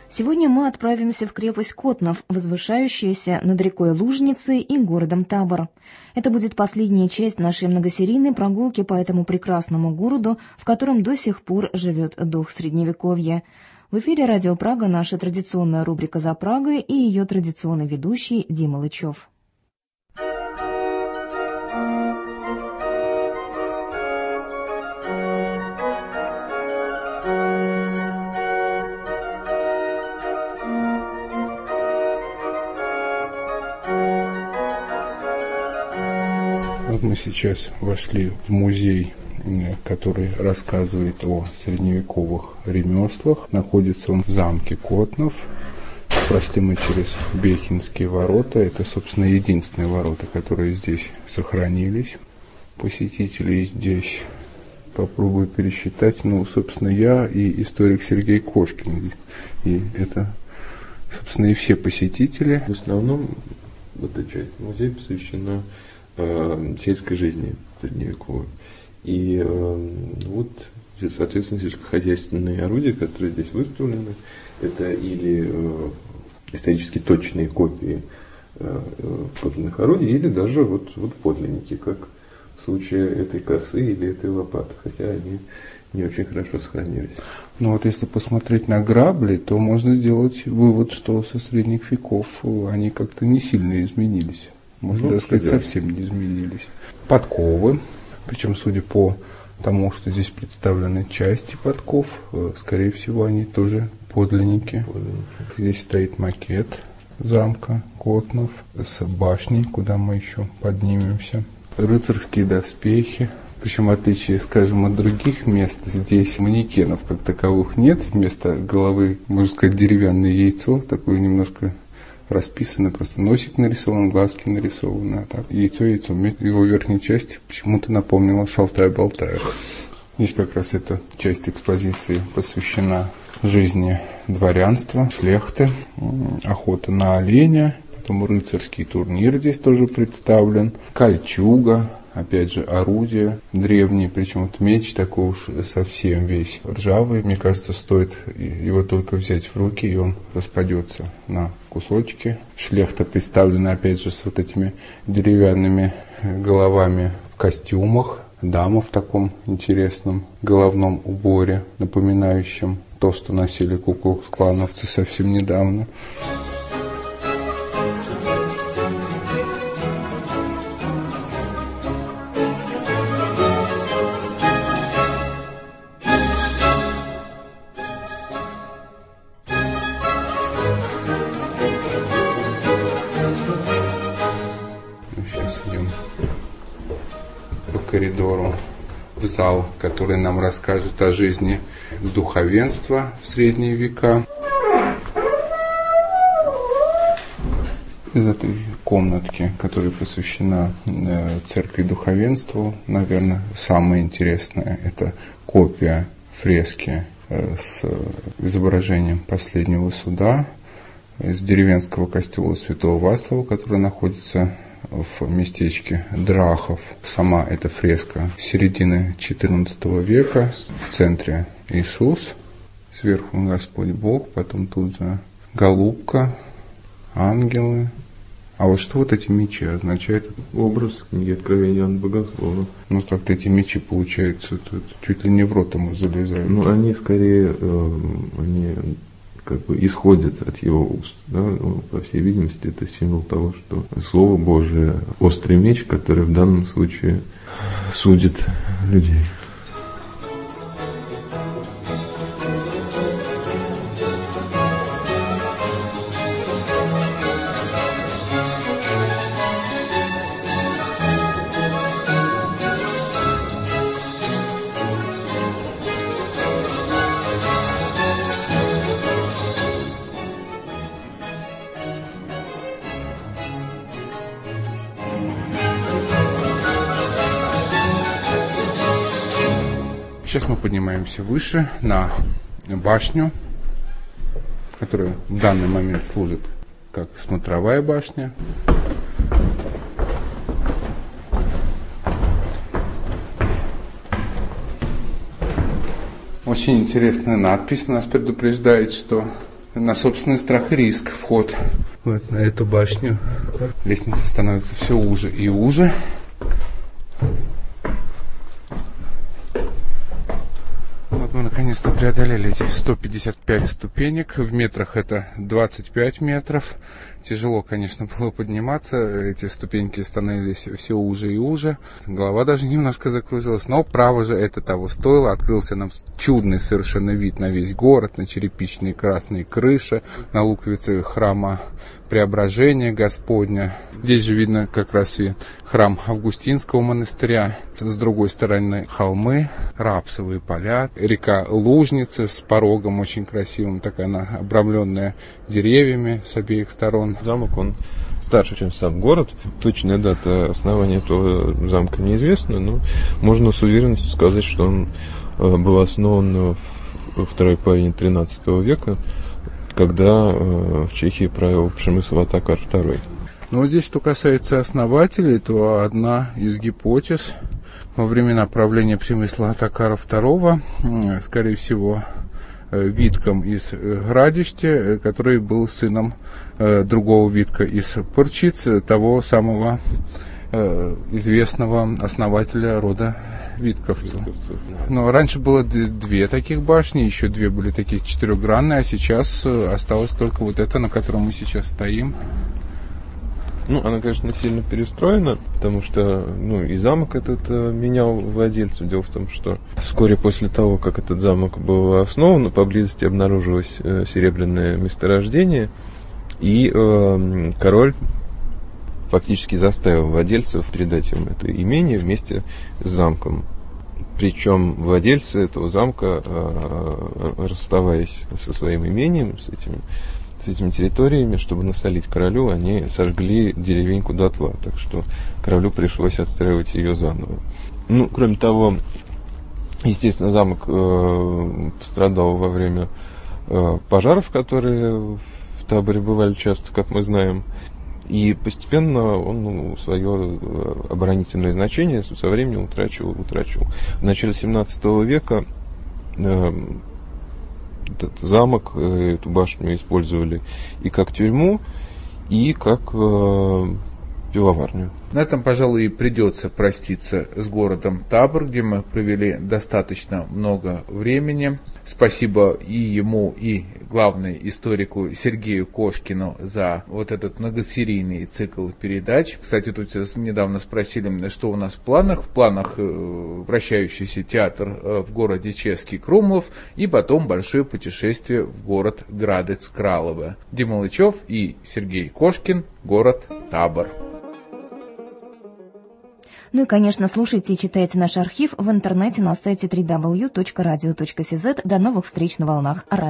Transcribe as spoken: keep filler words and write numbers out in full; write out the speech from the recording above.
Сегодня мы отправимся в крепость Котнов, возвышающуюся над рекой Лужницей и городом Табор. Это будет последняя часть нашей многосерийной прогулки по этому прекрасному городу, в котором до сих пор живет дух Средневековья. В эфире «Радио Прага» наша традиционная рубрика «За Прагой» и ее традиционный ведущий Дима Лычев. Вот мы сейчас вошли в музей, который рассказывает о средневековых ремеслах. Находится он в замке Котнов. Прошли мы через Бехинские ворота. Это, собственно, единственные ворота, которые здесь сохранились. Посетителей здесь попробую пересчитать. Ну, собственно, я и историк Сергей Кошкин. И это, собственно, и все посетители. В основном эта часть музея посвящена э, сельской жизни средневековой. И э, вот, соответственно, сельскохозяйственные орудия, которые здесь выставлены, это или э, исторически точные копии э, подлинных орудий, или даже вот, вот подлинники, как в случае этой косы или этой лопаты, хотя они не очень хорошо сохранились. Ну вот если посмотреть на грабли, то можно сделать вывод, что со средних веков они как-то не сильно изменились. Можно ну, даже сказать, да. совсем не изменились. Подковы, причем, судя по тому, что здесь представлены части подков, скорее всего, они тоже подлинники. подлинники. Здесь стоит макет замка Котнов с башней, куда мы еще поднимемся. Рыцарские доспехи. Причем, в отличие, скажем, от других мест, здесь манекенов как таковых нет. Вместо головы, можно сказать, деревянное яйцо, такое немножко расписано, просто носик нарисован, глазки нарисованы. А так, яйцо, яйцо. Его верхняя часть почему-то напомнила шалтай-болтай. Здесь как раз эта часть экспозиции посвящена жизни дворянства, шляхты, охота на оленя. Потом рыцарский турнир здесь тоже представлен. Кольчуга. Опять же, орудие древнее, причем вот меч такой уж совсем весь ржавый. Мне кажется, стоит его только взять в руки, и он распадется на кусочки. Шляхта представлена, опять же, с вот этими деревянными головами в костюмах. Дама в таком интересном головном уборе, напоминающем то, что носили ку-клукс-клановцы совсем недавно. Коридору в зал, который нам расскажет о жизни духовенства в средние века. Из этой комнатки, которая посвящена церкви духовенству, наверное, самое интересное – это копия фрески с изображением последнего суда из деревенского костела Святого Вацлава, который находится в местечке Драхов. Сама эта фреска середины четырнадцатого века. В центре Иисус, сверху Господь Бог, потом тут же голубка, ангелы. А вот что вот эти мечи означают? Образ книги Откровения Иоанна Богослова. Ну как-то эти мечи, получается, тут чуть ли не в рот ему залезают. Ну они скорее, э, они как бы исходит от его уст. Да? Ну, по всей видимости, это символ того, что Слово Божие – острый меч, который в данном случае судит людей. Сейчас мы поднимаемся выше, на башню, которая в данный момент служит как смотровая башня. Очень интересная надпись нас предупреждает, что на собственный страх и риск вход вот на эту башню. Лестница становится все уже и уже. Вот мы наконец-то преодолели эти сто пятьдесят пять ступенек. В метрах это двадцать пять метров. Тяжело, конечно, было подниматься. Эти ступеньки становились все уже и уже. Голова даже немножко закружилась. Но право же это того стоило. Открылся нам чудный совершенно вид на весь город, на черепичные красные крыши, на луковицы храма Преображения Господня. Здесь же видно как раз и храм Августинского монастыря. С другой стороны холмы, рапсовые поля, река Лужница с порогом очень красивым, такая она обрамленная деревьями с обеих сторон. Замок, он старше, чем сам город. Точная дата основания этого замка неизвестна, но можно с уверенностью сказать, что он был основан во второй половине тринадцатого века, когда в Чехии правил Przemysław Otakar второй. Но вот здесь, что касается основателей, то одна из гипотез во времена правления Przemysława Otakara второго, скорее всего, Витком из Градище, который был сыном другого Витка из Порчиц, того самого известного основателя рода Витковцев. Но раньше было две таких башни, еще две были такие четырехгранные, а сейчас осталось только вот эта, на которой мы сейчас стоим. Ну, она, конечно, сильно перестроена, потому что, ну, и замок этот э, менял владельцев. Дело в том, что вскоре после того, как этот замок был основан, поблизости обнаружилось э, серебряное месторождение, и э, король фактически заставил владельцев передать им это имение вместе с замком. Причем владельцы этого замка, э, расставаясь со своим имением, с этим с этими территориями, чтобы насолить королю, они сожгли деревеньку дотла, так что королю пришлось отстраивать ее заново. Ну, кроме того, естественно, замок э, пострадал во время э, пожаров, которые в Таборе бывали часто, как мы знаем, и постепенно он ну, свое оборонительное значение со временем утрачивал, утрачивал. В начале семнадцатого века э, этот замок, эту башню использовали и как тюрьму, и как э, пивоварню. На этом, пожалуй, и придется проститься с городом Табор, где мы провели достаточно много времени. Спасибо и ему, и, главное, историку Сергею Кошкину за вот этот многосерийный цикл передач. Кстати, тут недавно спросили, что у нас в планах. В планах э, вращающийся театр э, в городе Ческий Крумлов и потом большое путешествие в город Градец Кралове. Дима Лычев и Сергей Кошкин, город Табор. Ну и, конечно, слушайте и читайте наш архив в интернете на сайте дабл ю дабл ю дабл ю точка радио точка си зет. До новых встреч на волнах.